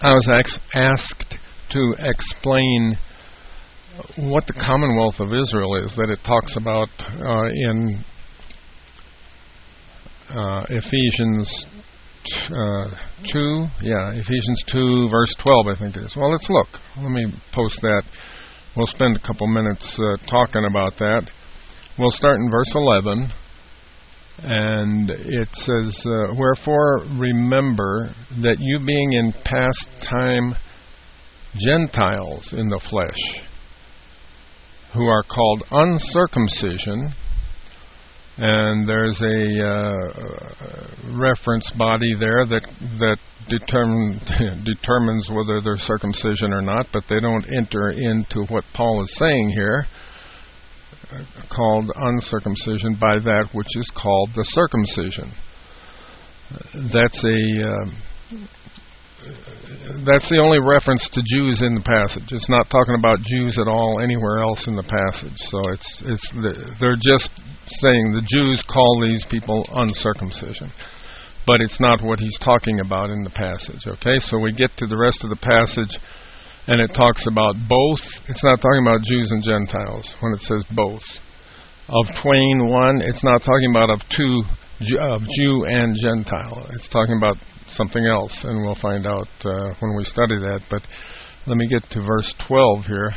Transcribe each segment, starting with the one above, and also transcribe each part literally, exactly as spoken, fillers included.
I was ex- asked to explain what the Commonwealth of Israel is that it talks about uh, in uh, Ephesians uh, two. Yeah, Ephesians two, verse twelve, I think it is. Well, let's look. Let me post that. We'll spend a couple minutes uh, talking about that. We'll start in verse eleven. And it says, uh, wherefore remember that you being in past time Gentiles in the flesh, who are called uncircumcision, and there's a uh, reference body there that that determine, determines whether they're circumcision or not, but they don't enter into what Paul is saying here, called uncircumcision by that which is called the circumcision. That's a uh, that's the only reference to Jews in the passage. It's not talking about Jews at all anywhere else in the passage. So it's it's the, they're just saying the Jews call these people uncircumcision, but it's not what he's talking about in the passage. Okay, so we get to the rest of the passage. And it talks about both. It's not talking about Jews and Gentiles when it says both. Of twain one, it's not talking about of two, of Jew and Gentile. It's talking about something else, and we'll find out uh, when we study that. But let me get to verse twelve here.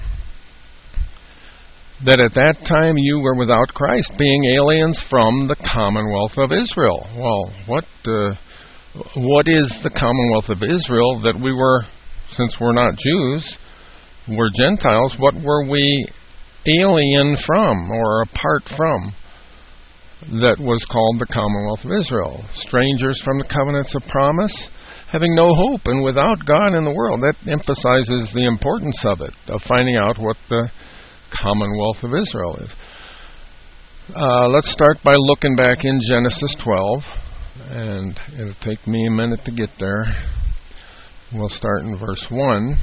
That at that time you were without Christ, being aliens from the Commonwealth of Israel. Well, what uh, what is the Commonwealth of Israel that we were? Since we're not Jews, we're Gentiles, what were we alien from or apart from that was called the Commonwealth of Israel? Strangers from the covenants of promise, having no hope and without God in the world. That emphasizes the importance of it, of finding out what the Commonwealth of Israel is. Uh, let's start by looking back in Genesis twelve, and it'll take me a minute to get there. We'll start in verse one.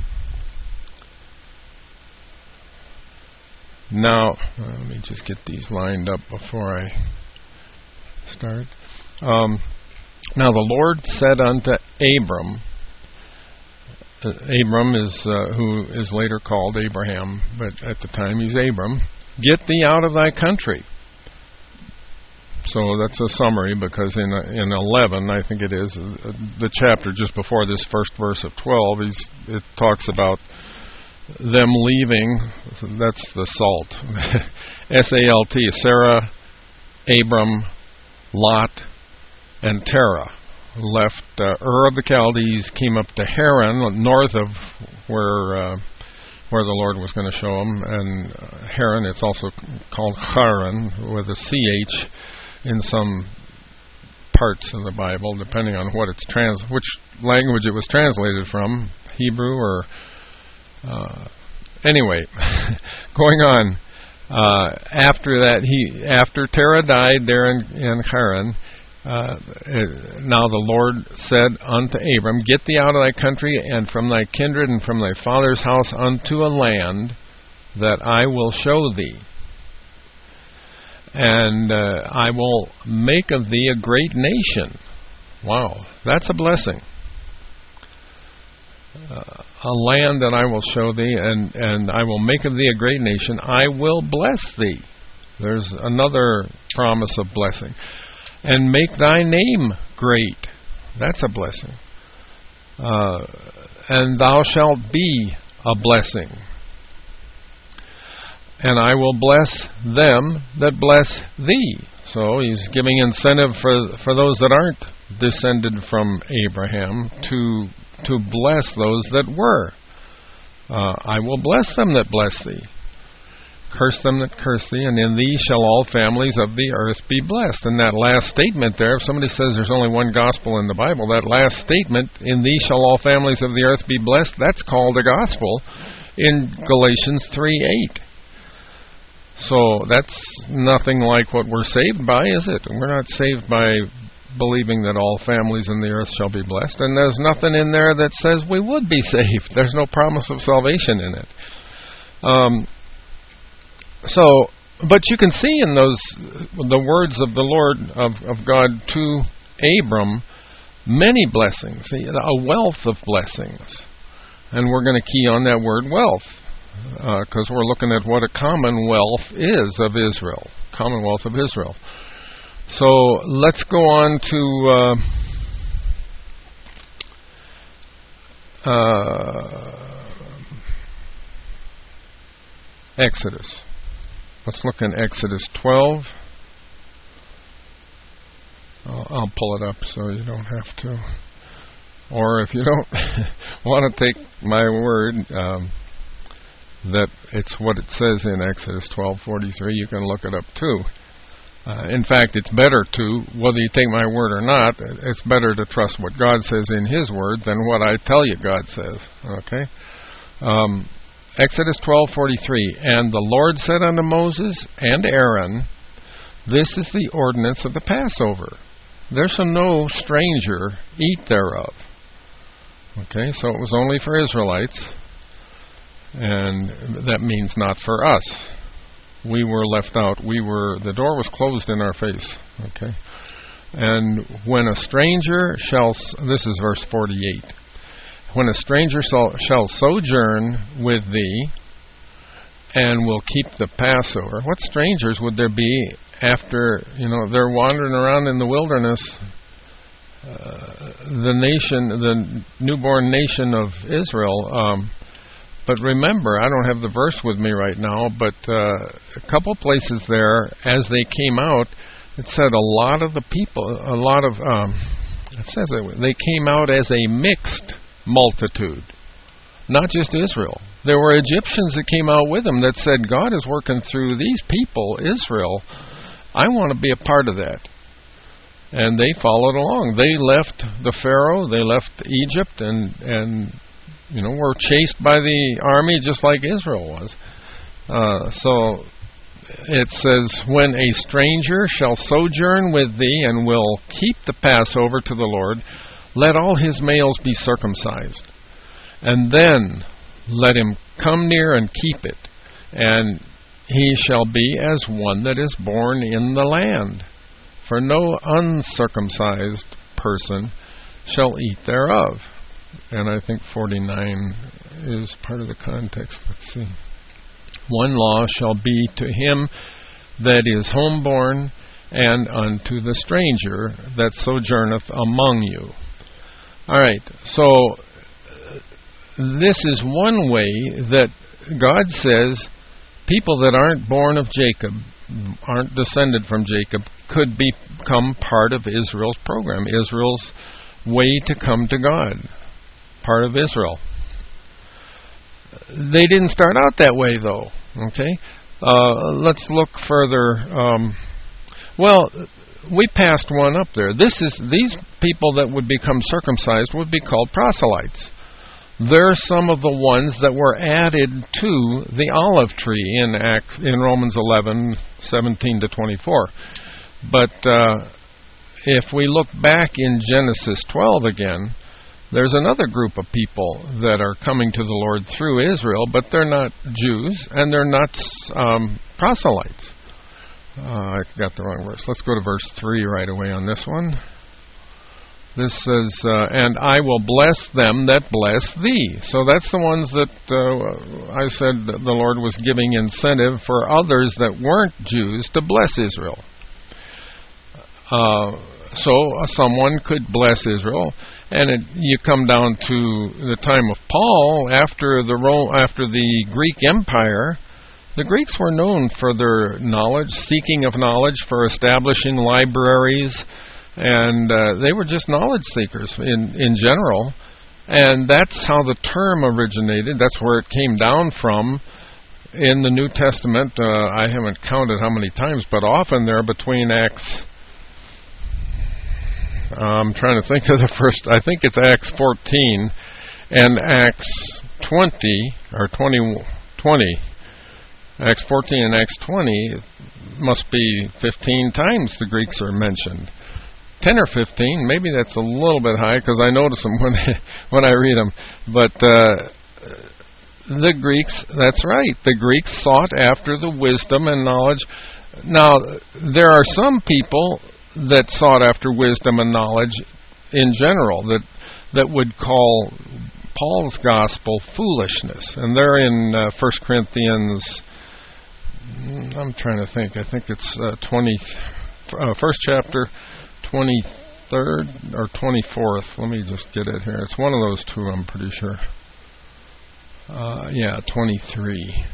Now, let me just get these lined up before I start. Um, now the Lord said unto Abram, uh, Abram is uh, who is later called Abraham, but at the time he's Abram, get thee out of thy country. So that's a summary, because in in eleven, I think it is, uh, the chapter just before this first verse of twelve, he's, it talks about them leaving. That's the salt. S A L T, Sarah, Abram, Lot, and Terah left uh, Ur of the Chaldees, came up to Haran, north of where uh, where the Lord was going to show them. And uh, Haran, it's also called Haran with a C H in some parts of the Bible, depending on what it's trans, which language it was translated from, Hebrew or uh, anyway. Going on. Uh, after that, he after Terah died there in, in Haran, uh, now the Lord said unto Abram, get thee out of thy country and from thy kindred and from thy father's house unto a land that I will show thee. And uh, I will make of thee a great nation. Wow, that's a blessing. Uh, a land that I will show thee, and, and I will make of thee a great nation. I will bless thee. There's another promise of blessing. And make thy name great. That's a blessing. Uh, and thou shalt be a blessing. And I will bless them that bless thee. So he's giving incentive for for those that aren't descended from Abraham to to bless those that were. Uh, I will bless them that bless thee. Curse them that curse thee, and in thee shall all families of the earth be blessed. And that last statement there, if somebody says there's only one gospel in the Bible, that last statement, in thee shall all families of the earth be blessed, that's called a gospel in Galatians three eight. So that's nothing like what we're saved by, is it? We're not saved by believing that all families in the earth shall be blessed. And there's nothing in there that says we would be saved. There's no promise of salvation in it. Um, so, but you can see in those, the words of the Lord, of, of God to Abram, many blessings, a wealth of blessings. And we're going to key on that word wealth, because uh, we're looking at what a commonwealth is of Israel. Commonwealth of Israel. So let's go on to uh, uh, Exodus. Let's look in Exodus twelve. I'll, I'll pull it up so you don't have to. Or if you don't want to take my word um, that it's what it says in Exodus twelve forty-three, you can look it up too. Uh, in fact, it's better to, whether you take my word or not, it's better to trust what God says in His word than what I tell you God says. Okay? Um, Exodus twelve forty-three, and the Lord said unto Moses and Aaron, this is the ordinance of the Passover. There shall no stranger eat thereof. Okay, so it was only for Israelites, and that means not for us. We were left out. We were, the door was closed in our face. Okay, and when a stranger shall, this is verse forty-eight, when a stranger shall, shall sojourn with thee, and will keep the Passover. What strangers would there be after, you know, they're wandering around in the wilderness, uh, the nation, the newborn nation of Israel. Um, but remember, I don't have the verse with me right now, but uh, a couple places there, as they came out, it said a lot of the people, a lot of, um, it says that they came out as a mixed multitude, not just Israel. There were Egyptians that came out with them that said, God is working through these people, Israel. I want to be a part of that. And they followed along. They left the Pharaoh, they left Egypt, and, and you know, were chased by the army just like Israel was. Uh, so it says, when a stranger shall sojourn with thee and will keep the Passover to the Lord, let all his males be circumcised. And then let him come near and keep it, and he shall be as one that is born in the land. For no uncircumcised person shall eat thereof. And I think forty-nine is part of the context. Let's see. One law shall be to him that is homeborn, and unto the stranger that sojourneth among you. All right, so this is one way that God says people that aren't born of Jacob, aren't descended from Jacob, could become part of Israel's program, Israel's way to come to God, part of Israel. They didn't start out that way, though. Okay, uh, let's look further. Um, well, we passed one up there. This is these people that would become circumcised would be called proselytes. They're some of the ones that were added to the olive tree in Acts, in Romans eleven seventeen to twenty-four. But uh, if we look back in Genesis twelve again, there's another group of people that are coming to the Lord through Israel, but they're not Jews and they're not um, proselytes. Uh, I got the wrong verse. Let's go to verse three right away on this one. This says, uh, and I will bless them that bless thee. So that's the ones that uh, I said that the Lord was giving incentive for others that weren't Jews to bless Israel. Uh, so uh, someone could bless Israel, and it, you come down to the time of Paul, after the Rome, after the Greek Empire. The Greeks were known for their knowledge, seeking of knowledge, for establishing libraries, and uh, they were just knowledge seekers in, in general. And that's how the term originated. That's where it came down from in the New Testament. Uh, I haven't counted how many times, but often there between Acts... I'm trying to think of the first... I think it's Acts fourteen and Acts twenty, or twenty, twenty. Acts fourteen and Acts twenty must be fifteen times the Greeks are mentioned. ten or fifteen, maybe that's a little bit high because I notice them when I, when I read them. But uh, the Greeks, that's right, the Greeks sought after the wisdom and knowledge. Now, there are some people that sought after wisdom and knowledge in general that that would call Paul's gospel foolishness. And they're in uh, First Corinthians, I'm trying to think, I think it's uh, twenty, uh, first chapter, twenty-third or twenty-fourth. Let me just get it here. It's one of those two, I'm pretty sure. Uh, yeah, twenty-three.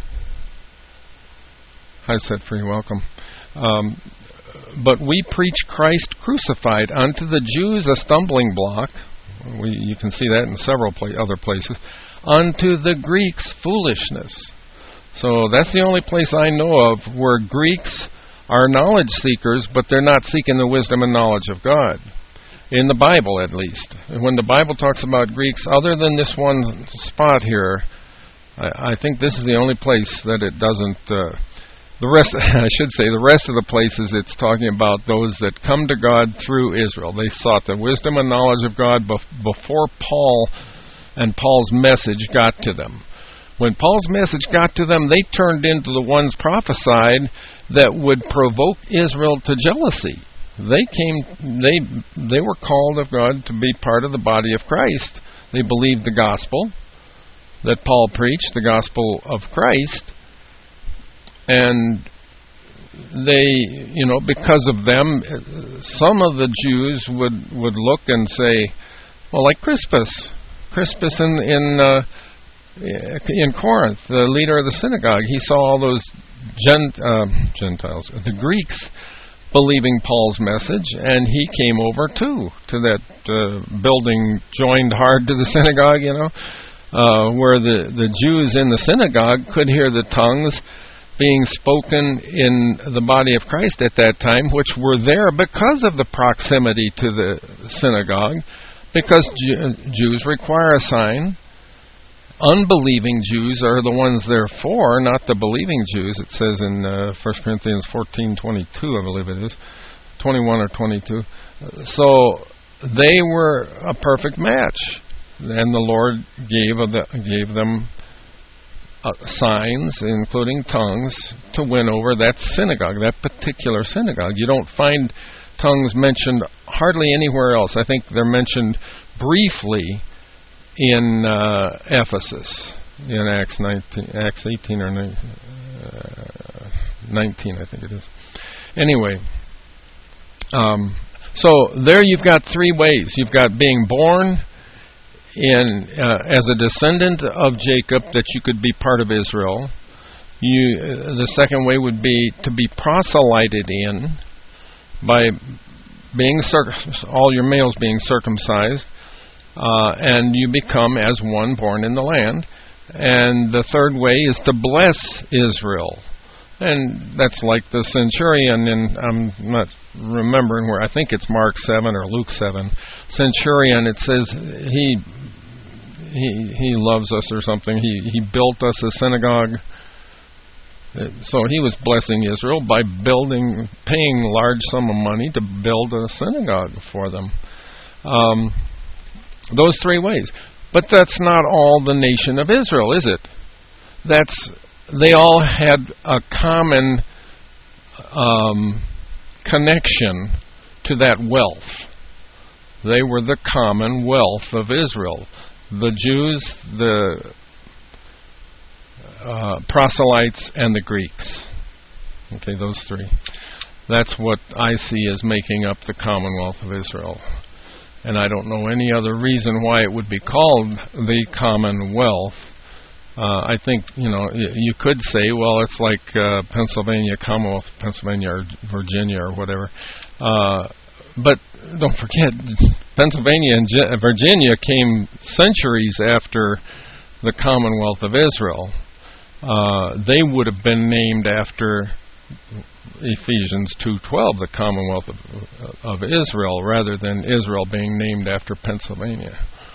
Hi, set free, welcome. Um, but we preach Christ crucified, unto the Jews a stumbling block. We, you can see that in several pla- other places. Unto the Greeks foolishness. So that's the only place I know of where Greeks are knowledge seekers, but they're not seeking the wisdom and knowledge of God. In the Bible, at least. When the Bible talks about Greeks, other than this one spot here, I, I think this is the only place that it doesn't... Uh, The rest, I should say, the rest of the places it's talking about those that come to God through Israel. They sought the wisdom and knowledge of God bef- before Paul and Paul's message got to them. When Paul's message got to them, they turned into the ones prophesied that would provoke Israel to jealousy. They came, they they were called of God to be part of the body of Christ. They believed the gospel that Paul preached, the gospel of Christ. And they, you know, because of them, some of the Jews would, would look and say, well, like Crispus, Crispus in in uh, in Corinth, the leader of the synagogue, he saw all those Gent, uh, Gentiles, the Greeks, believing Paul's message, and he came over too to that uh, building joined hard to the synagogue, you know, uh, where the the Jews in the synagogue could hear the tongues being spoken in the body of Christ at that time, which were there because of the proximity to the synagogue, because Jews require a sign. Unbelieving Jews are the ones therefore, not the believing Jews. It says in uh, First Corinthians fourteen twenty-two, I believe it is, twenty-one or twenty-two. So they were a perfect match, and the Lord gave, gave them Uh, signs, including tongues, to win over that synagogue, that particular synagogue. You don't find tongues mentioned hardly anywhere else. I think they're mentioned briefly in uh, Ephesus, in Acts nineteen, Acts eighteen or nineteen, I think it is. Anyway, um, so there you've got three ways. You've got being born in uh, as a descendant of Jacob, that you could be part of Israel. You, uh, the second way would be to be proselyted in by being circ- all your males being circumcised, uh, and you become as one born in the land. And the third way is to bless Israel, and that's like the centurion in, I'm not remembering where, I think it's Mark seven or Luke seven. Centurion, it says he he he loves us or something. He he built us a synagogue. So he was blessing Israel by building, paying a large sum of money to build a synagogue for them. Um, those three ways. But that's not all the nation of Israel, is it? That's they all had a common um, connection to that wealth. They were the common wealth of Israel. The Jews, the uh, proselytes, and the Greeks. Okay, those three. That's what I see as making up the commonwealth of Israel. And I don't know any other reason why it would be called the commonwealth. Uh, I think, you know, y- you could say, well, it's like uh, Pennsylvania, Commonwealth, Pennsylvania or Virginia or whatever. Uh, but don't forget, Pennsylvania and G- Virginia came centuries after the Commonwealth of Israel. Uh, they would have been named after Ephesians two twelve, the Commonwealth of, of Israel, rather than Israel being named after Pennsylvania.